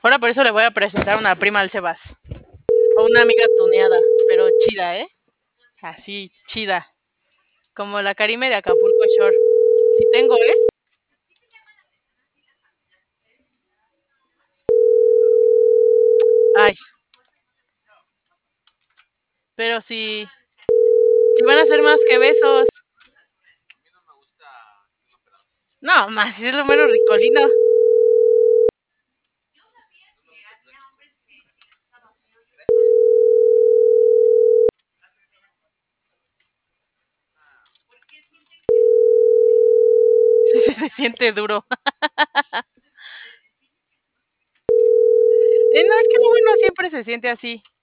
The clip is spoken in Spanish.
Ahora por eso le voy a presentar una prima al Sebas. O una amiga tuneada, pero chida, ¿eh? Así, chida. Como la Karime de Acapulco Shore. Sí tengo, ¿eh? Ay, pero si van a ser más que besos. No, más, si es lo menos ricolino. Se siente duro. No, es que lo bueno siempre se siente así.